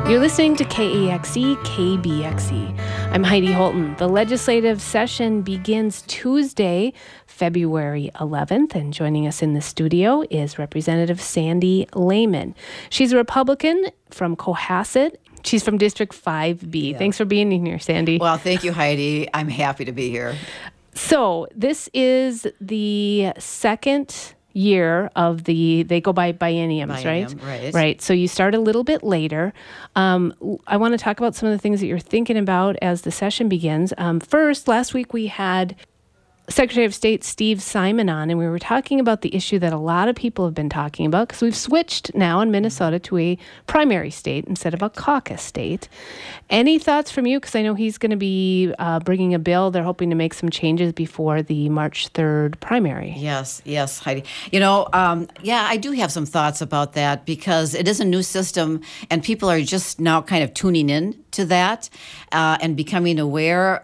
You're listening to KAXE, KBXE. I'm Heidi Holton. The legislative session begins Tuesday, February 11th, and joining us in the studio is Representative Sandy Lehman. She's a Republican from Cohasset. She's from District 5B. Yeah. Thanks for being in here, Sandy. Well, thank you, Heidi. I'm happy to be here. So this is the second year of they go by bienniums, right? Right. So you start a little bit later. I want to talk about some of the things that you're thinking about as the session begins. First, last week we had Secretary of State Steve Simon on, and we were talking about the issue that a lot of people have been talking about, because we've switched now in Minnesota to a primary state instead of a caucus state. Any thoughts from you? Because I know he's going to be bringing a bill. They're hoping to make some changes before the March 3rd primary. Yes, Heidi. I do have some thoughts about that, because it is a new system, and people are just now kind of tuning in to that and becoming aware.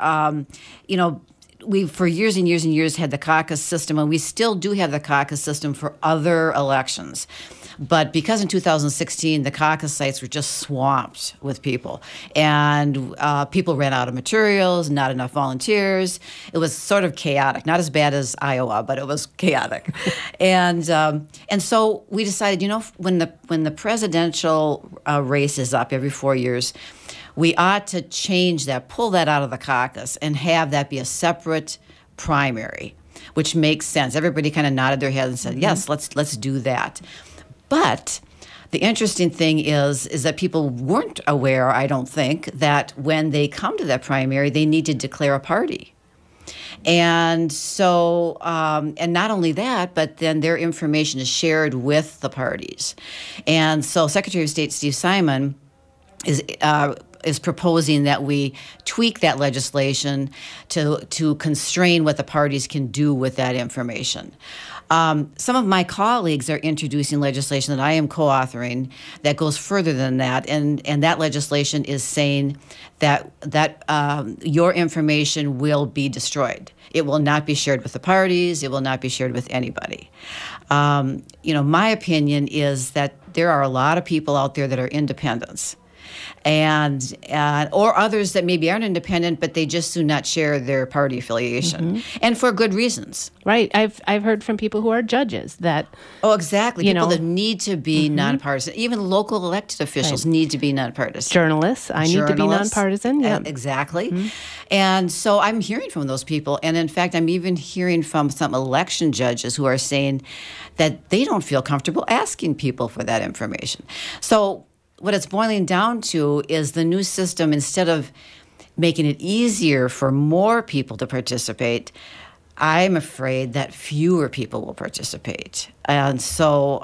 We've for years and years and years had the caucus system, and we still do have the caucus system for other elections. But because in 2016, the caucus sites were just swamped with people, and people ran out of materials, not enough volunteers. It was sort of chaotic, not as bad as Iowa, but it was chaotic. and so we decided, when the presidential race is up every 4 years, we ought to change that, pull that out of the caucus, and have that be a separate primary, which makes sense. Everybody kind of nodded their heads and said, yes, let's do that. But the interesting thing is that people weren't aware, I don't think, that when they come to that primary, they need to declare a party. And so, and not only that, but then their information is shared with the parties. And so Secretary of State Steve Simon is proposing that we tweak that legislation to constrain what the parties can do with that information. Some of my colleagues are introducing legislation that I am co-authoring that goes further than that, and that legislation is saying that your information will be destroyed. It will not be shared with the parties. It will not be shared with anybody. My opinion is that there are a lot of people out there that are independents, and or others that maybe aren't independent, but they just do not share their party affiliation, and for good reasons. Right. I've heard from people who are judges that. Oh, exactly. People that need to be nonpartisan. Even local elected officials need to be nonpartisan. Journalists. I need to be nonpartisan. Yeah. Exactly. And so I'm hearing from those people, and in fact, I'm even hearing from some election judges who are saying that they don't feel comfortable asking people for that information. So what it's boiling down to is the new system, instead of making it easier for more people to participate, I'm afraid that fewer people will participate. And so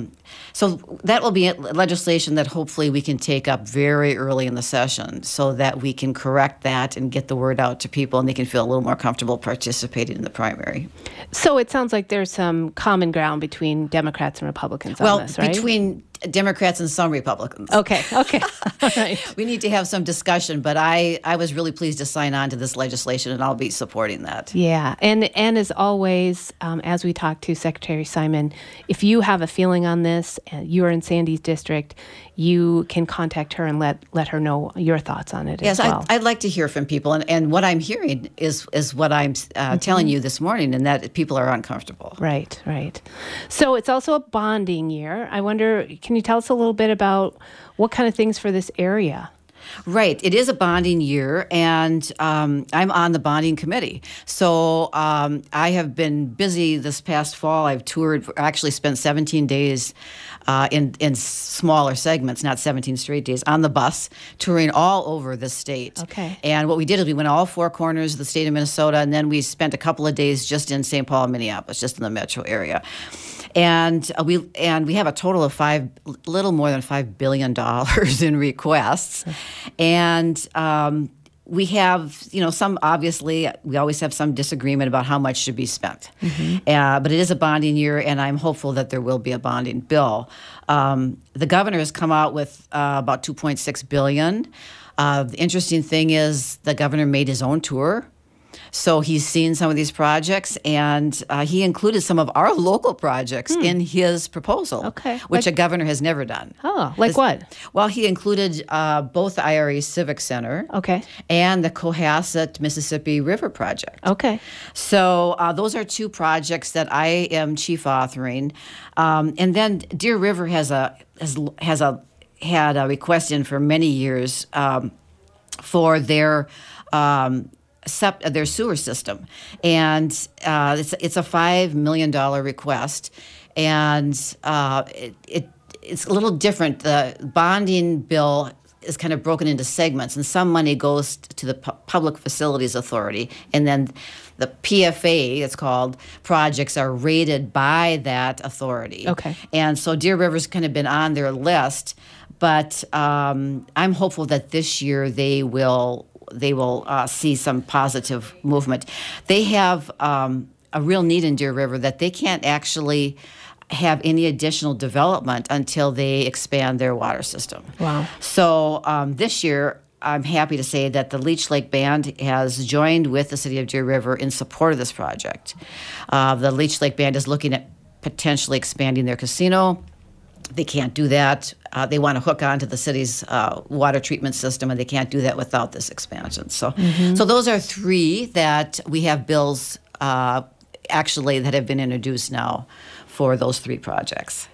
that will be legislation that hopefully we can take up very early in the session, so that we can correct that and get the word out to people, and they can feel a little more comfortable participating in the primary. So it sounds like there's some common ground between Democrats and Republicans on this, right? Well, between Democrats and some Republicans. Okay. All right. We need to have some discussion, but I was really pleased to sign on to this legislation, and I'll be supporting that. Yeah, and as always, as we talk to Secretary Simon, if you have a feeling on this, you're in Sandy's district, you can contact her and let her know your thoughts on it as well. Yes, I'd like to hear from people, and what I'm hearing is what I'm telling you this morning, and that people are uncomfortable. Right. So it's also a bonding year. I wonder, can you tell us a little bit about what kind of things for this area? Right. It is a bonding year, and I'm on the bonding committee. So I have been busy this past fall. I've toured, actually spent 17 days in smaller segments, not 17 straight days, on the bus, touring all over the state. Okay. And what we did is we went all four corners of the state of Minnesota, and then we spent a couple of days just in St. Paul and Minneapolis, just in the metro area. And we have a total of little more than $5 billion in requests. And we have, some, obviously, we always have some disagreement about how much should be spent. But it is a bonding year, and I'm hopeful that there will be a bonding bill. The governor has come out with about $2.6 billion. The interesting thing is the governor made his own tour. So he's seen some of these projects, and he included some of our local projects in his proposal, which a governor has never done. Oh, like what? Well, he included both the IRA Civic Center and the Cohasset Mississippi River Project. Okay. So those are two projects that I am chief authoring. And then Deer River had a request in for many years for their sewer system, and it's a $5 million request, and it's a little different. The bonding bill is kind of broken into segments, and some money goes to the Public Facilities Authority, and then the PFA, it's called, projects are rated by that authority. Okay. And so Deer River's kind of been on their list, but I'm hopeful that this year they will see some positive movement. They have a real need in Deer River that they can't actually have any additional development until they expand their water system. Wow. So this year, I'm happy to say that the Leech Lake Band has joined with the City of Deer River in support of this project. The Leech Lake Band is looking at potentially expanding their casino. They can't do that. They want to hook onto the city's water treatment system, and they can't do that without this expansion. So, so those are three that we have bills actually that have been introduced now for those three projects.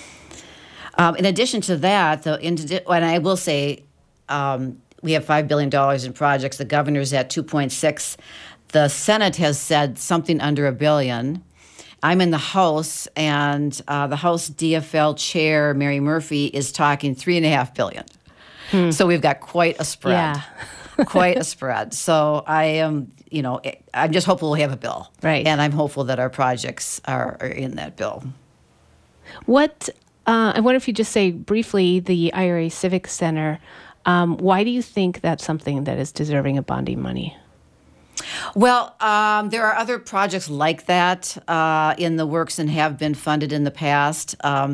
In addition to that, and I will say, we have $5 billion in projects. The governor's at 2.6. The Senate has said something under $1 billion. I'm in the House, and the House DFL chair, Mary Murphy, is talking $3.5 billion. So we've got quite a spread. Yeah. Quite a spread. So I am, I'm just hopeful we'll have a bill. Right. And I'm hopeful that our projects are in that bill. What, I wonder if you just say briefly the IRA Civic Center, why do you think that's something that is deserving of bonding money? Well, there are other projects like that in the works and have been funded in the past.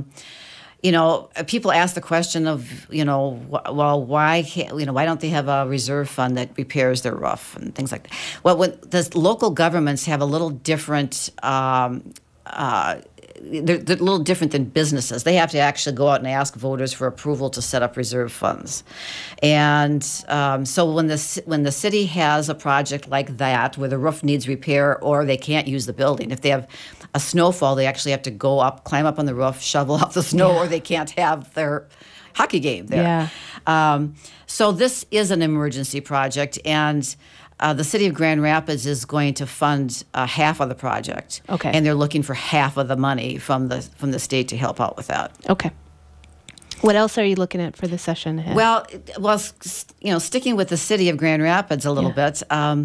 People ask the question of, well, why don't they have a reserve fund that repairs their roof and things like that? Well, the local governments have a little different. They're a little different than businesses. They have to actually go out and ask voters for approval to set up reserve funds. And so when the city has a project like that where the roof needs repair or they can't use the building, if they have a snowfall, they actually have to go up, climb up on the roof, shovel out the snow, or they can't have their hockey game there. Yeah. So this is an emergency project, and the city of Grand Rapids is going to fund half of the project. Okay. And they're looking for half of the money from the state to help out with that. Okay. What else are you looking at for the session ahead? Well, sticking with the city of Grand Rapids a little bit,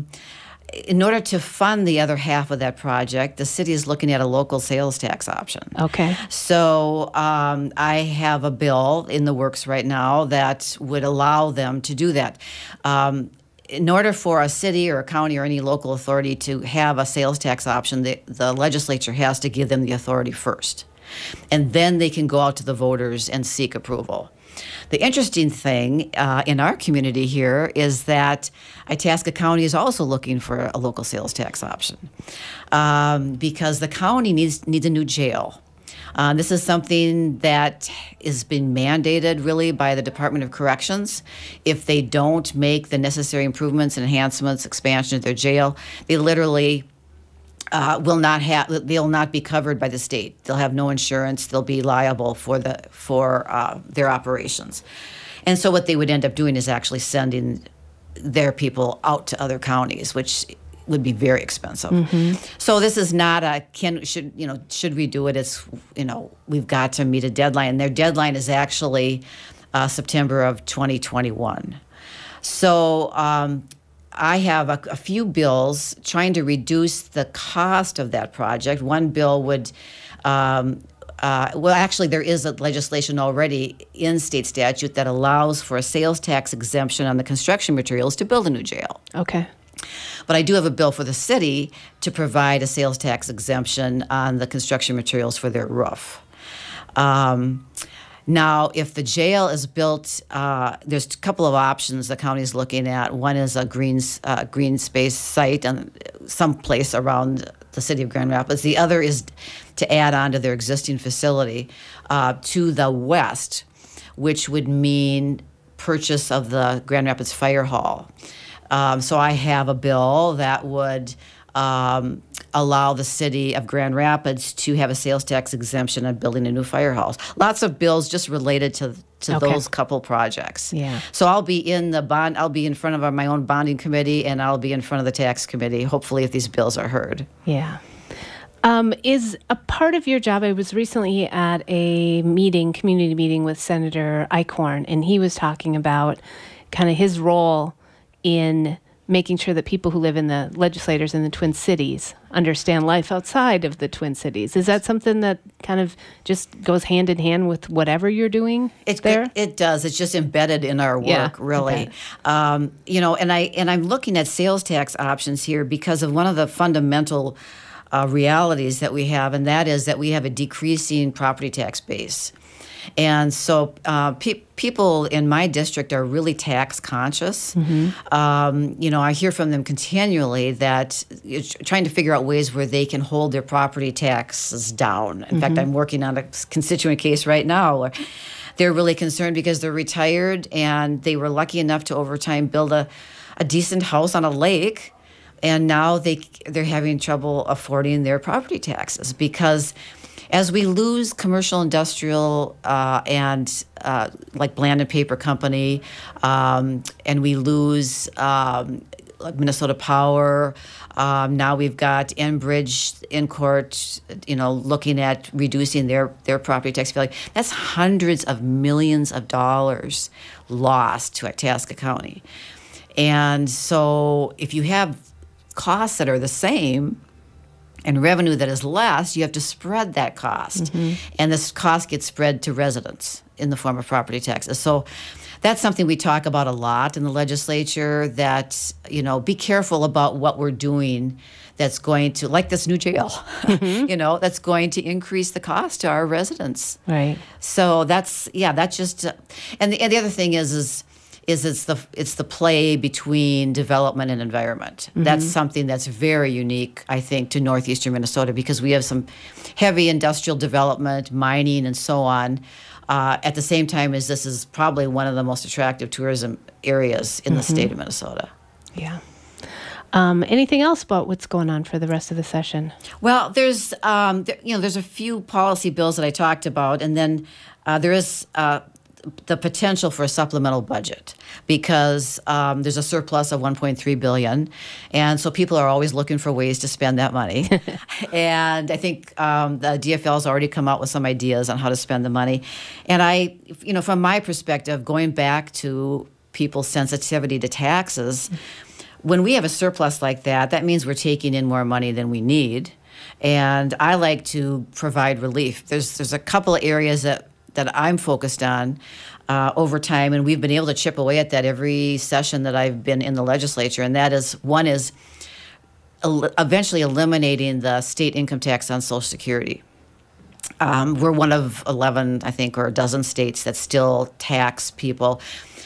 in order to fund the other half of that project, the city is looking at a local sales tax option. Okay. So I have a bill in the works right now that would allow them to do that. In order for a city or a county or any local authority to have a sales tax option, the legislature has to give them the authority first. And then they can go out to the voters and seek approval. The interesting thing in our community here is that Itasca County is also looking for a local sales tax option because the county needs a new jail. This is something that has been mandated really by the Department of Corrections. If they don't make the necessary improvements, enhancements, expansion of their jail, they literally they'll not be covered by the state. They'll have no insurance. They'll be liable for their operations. And so what they would end up doing is actually sending their people out to other counties, which would be very expensive. Mm-hmm. So this is not should we do it? It's, we've got to meet a deadline. And their deadline is actually September of 2021. So I have a few bills trying to reduce the cost of that project. One bill would, actually there is a legislation already in state statute that allows for a sales tax exemption on the construction materials to build a new jail. Okay. But I do have a bill for the city to provide a sales tax exemption on the construction materials for their roof. Now, if the jail is built, there's a couple of options the county is looking at. One is a green space site on some place around the city of Grand Rapids. The other is to add on to their existing facility to the west, which would mean purchase of the Grand Rapids Fire Hall. So I have a bill that would allow the city of Grand Rapids to have a sales tax exemption on building a new fire hall. Lots of bills just related to those couple projects. Yeah. So I'll be in I'll be in front of my own bonding committee, and I'll be in front of the tax committee, hopefully, if these bills are heard. Yeah. Is a part of your job, I was recently at a community meeting with Senator Eichhorn, and he was talking about kind of his role in making sure that people who live in the legislators in the Twin Cities understand life outside of the Twin Cities. Is that something that kind of just goes hand in hand with whatever you're doing there? It does. It's just embedded in our work, really. And I'm looking at sales tax options here because of one of the fundamental realities that we have, and that is that we have a decreasing property tax base. And so people in my district are really tax conscious. I hear from them continually that trying to figure out ways where they can hold their property taxes down. In fact, I'm working on a constituent case right now where they're really concerned because they're retired and they were lucky enough to over time build a decent house on a lake. And now they're having trouble affording their property taxes because as we lose commercial, industrial, and like Bland and Paper Company, and we lose like Minnesota Power, now we've got Enbridge in court, looking at reducing their property tax value. That's hundreds of millions of dollars lost to Itasca County. And so if you have costs that are the same and revenue that is less, you have to spread that cost. And this cost gets spread to residents in the form of property taxes. So that's something we talk about a lot in the legislature, that, be careful about what we're doing that's going to, like this new jail, that's going to increase the cost to our residents. Right. So that's just, and the other thing is it's the play between development and environment. That's something that's very unique, I think, to northeastern Minnesota because we have some heavy industrial development, mining, and so on. At the same time as this is probably one of the most attractive tourism areas in the state of Minnesota. Yeah. Anything else about what's going on for the rest of the session? Well, there's a few policy bills that I talked about, and then there is the potential for a supplemental budget because there's a surplus of $1.3 billion, and so people are always looking for ways to spend that money. And I think the DFL has already come out with some ideas on how to spend the money. And from my perspective, going back to people's sensitivity to taxes, when we have a surplus like that, that means we're taking in more money than we need. And I like to provide relief. There's a couple of areas that I'm focused on over time, and we've been able to chip away at that every session that I've been in the legislature, and that is, one is eventually eliminating the state income tax on Social Security. We're one of 11, I think, or a dozen states that still tax people.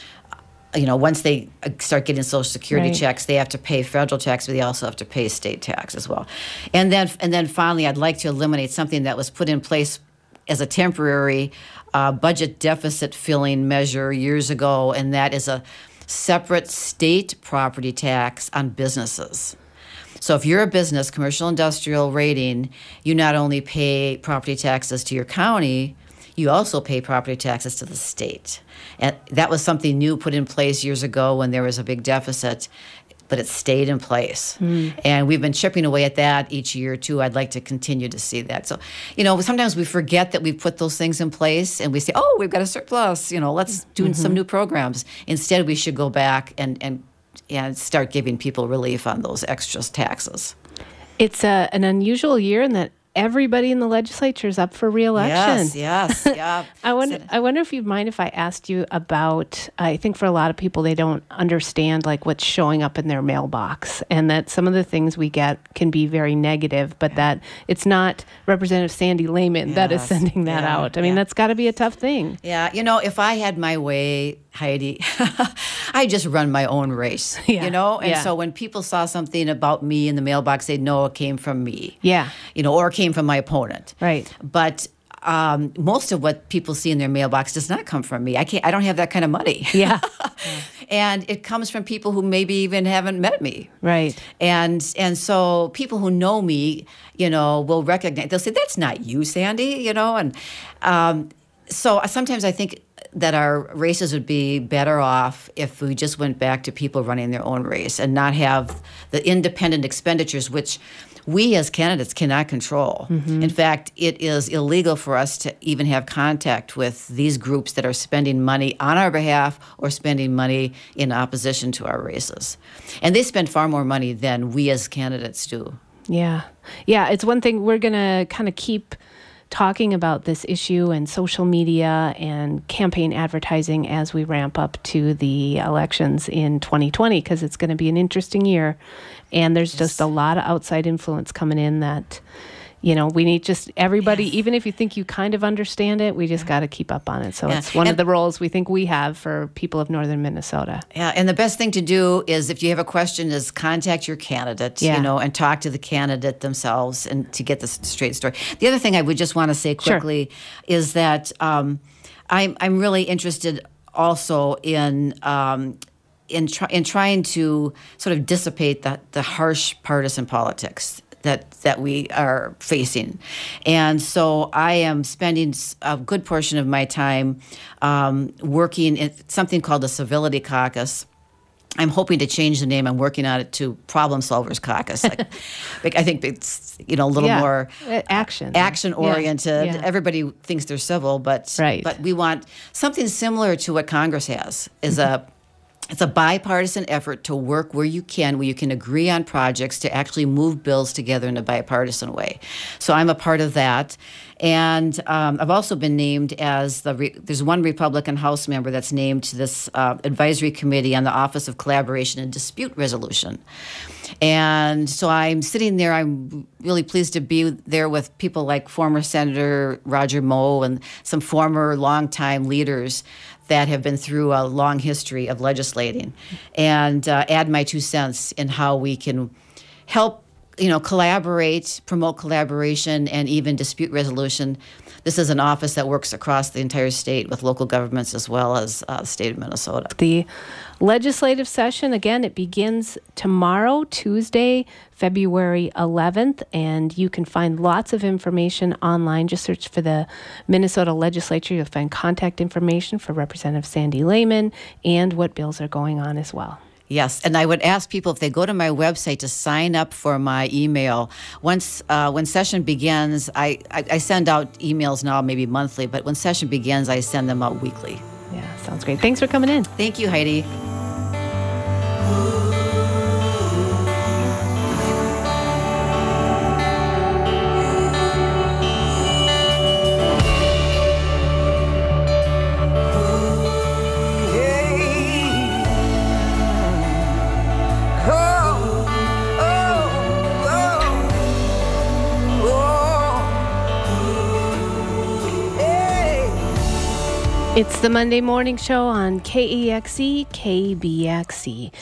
Once they start getting Social Security checks, they have to pay federal tax, but they also have to pay state tax as well. And then finally, I'd like to eliminate something that was put in place as a temporary budget deficit filling measure years ago, and that is a separate state property tax on businesses. So if you're a business, commercial industrial rating, you not only pay property taxes to your county, you also pay property taxes to the state. And that was something new put in place years ago when there was a big deficit, but it stayed in place. And we've been chipping away at that each year, too. I'd like to continue to see that. So, sometimes we forget that we've put those things in place and we say, oh, we've got a surplus, let's do some new programs. Instead, we should go back and start giving people relief on those extra taxes. It's an unusual year in that everybody in the legislature is up for re-election. Yes. Yeah. I wonder if you'd mind if I asked you about, I think for a lot of people, they don't understand like what's showing up in their mailbox, and that some of the things we get can be very negative, but that it's not Representative Sandy Lehman that is sending that out. I mean, that's got to be a tough thing. Yeah. If I had my way, Heidi, I just run my own race, And so when people saw something about me in the mailbox, they'd know it came from me. Yeah. Or came from my opponent. Right. But most of what people see in their mailbox does not come from me. I don't have that kind of money. Yeah. And it comes from people who maybe even haven't met me. Right. And so people who know me, will recognize, they'll say, that's not you, Sandy, And so sometimes I think that our races would be better off if we just went back to people running their own race and not have the independent expenditures, which we as candidates cannot control. Mm-hmm. In fact, it is illegal for us to even have contact with these groups that are spending money on our behalf or spending money in opposition to our races. And they spend far more money than we as candidates do. Yeah. Yeah, it's one thing we're going to kind of keep talking about this issue and social media and campaign advertising as we ramp up to the elections in 2020, because it's going to be an interesting year. And there's just a lot of outside influence coming in that, we need just everybody, even if you think you kind of understand it, we just got to keep up on it. So it's one of the roles we think we have for people of northern Minnesota. Yeah, and the best thing to do is, if you have a question, is contact your candidate, and talk to the candidate themselves and to get the straight story. The other thing I would just want to say quickly is that I'm really interested also in trying to sort of dissipate the harsh partisan politics that we are facing. And so I am spending a good portion of my time working in something called the Civility Caucus. I'm hoping to change the name. I'm working on it to Problem Solvers Caucus. I think it's a little more action oriented. Yeah. Everybody thinks they're civil, but we want something similar to what Congress has. It's a bipartisan effort to work where you can agree on projects to actually move bills together in a bipartisan way. So I'm a part of that. And I've also been named as there's one Republican House member that's named to this advisory committee on the Office of Collaboration and Dispute Resolution. And so I'm sitting there. I'm really pleased to be there with people like former Senator Roger Moe and some former longtime leaders that have been through a long history of legislating, and add my 2 cents in how we can help, collaborate, promote collaboration, and even dispute resolution. This is an office that works across the entire state with local governments as well as the state of Minnesota. The legislative session, again, it begins tomorrow, Tuesday, February 11th, and you can find lots of information online. Just search for the Minnesota Legislature. You'll find contact information for Representative Sandy Lehman and what bills are going on as well. Yes, and I would ask people, if they go to my website, to sign up for my email. When session begins, I send out emails now, maybe monthly, but when session begins, I send them out weekly. Yeah, sounds great. Thanks for coming in. Thank you, Heidi. It's the Monday Morning Show on KEXE, KBXE.